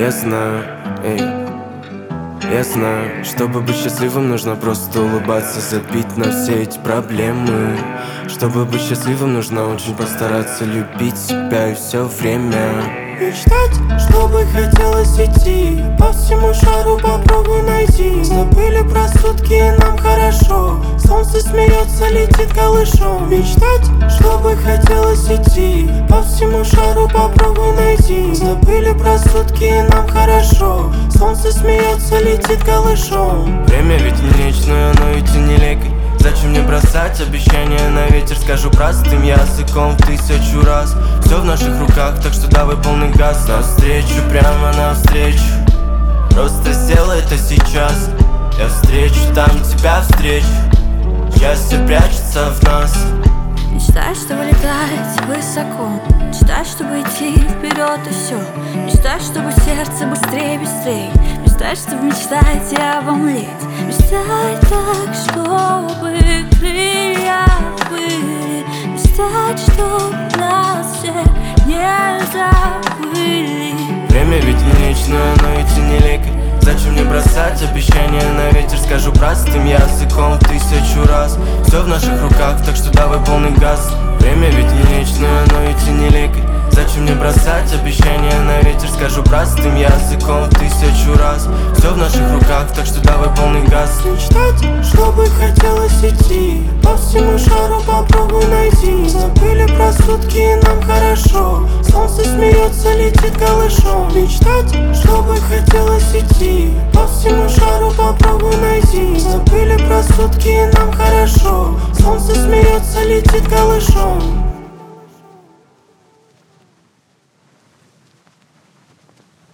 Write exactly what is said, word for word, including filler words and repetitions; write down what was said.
Я знаю, эй, я знаю, чтобы быть счастливым, нужно просто улыбаться, забить на все эти проблемы. Чтобы быть счастливым, нужно очень постараться любить себя и все время мечтать, чтобы хотелось идти по всему шару, попробуй найти. Забыли про сутки, и нам хорошо. Солнце смеется, летит голышом. Мечтать, чтобы хотелось идти по всему шару, попробуй найти. Забыли про сутки, и нам хорошо. Солнце смеется, летит голышом. Время ведь не личное, но ведь и не лекарь. Зачем мне бросать обещания на ветер? Скажу простым языком в тысячу раз. Все в наших руках, так что давай полный газ. Навстречу, прямо навстречу. Просто сделай это сейчас. Я встречу, там тебя встречу. Счастье прячется в нас. Мечтай, чтобы летать высоко. Мечтай, чтобы идти вперед и все. Мечтай, чтобы сердце быстрее, быстрее. Мечтай, чтобы мечтать и обомлеть. Мечтай так, чтобы крылья были. Мечтать, чтоб нас всех не забыли. Время ведь не личное, но ведь и не лекарь. Зачем мне бросать обещания на ветер? Скажу простым языком в тысячу раз. Все в наших руках, так что давай полный газ. Время ведь не личное, но ведь и не лекарь. Зачем мне бросать обещания на ветер? Скажу простым языком в тысячу раз. Все в наших руках, так что давай полный газ. Мечтать, чтобы хотелось идти по всему шару, попробуй найти. Забыли про сутки, и нам хорошо. Солнце смеется, летит голышом. Мечтать, чтобы хотелось идти по всему шару, попробуй найти. Забыли про сутки, и нам хорошо. Солнце смеется, летит голышом.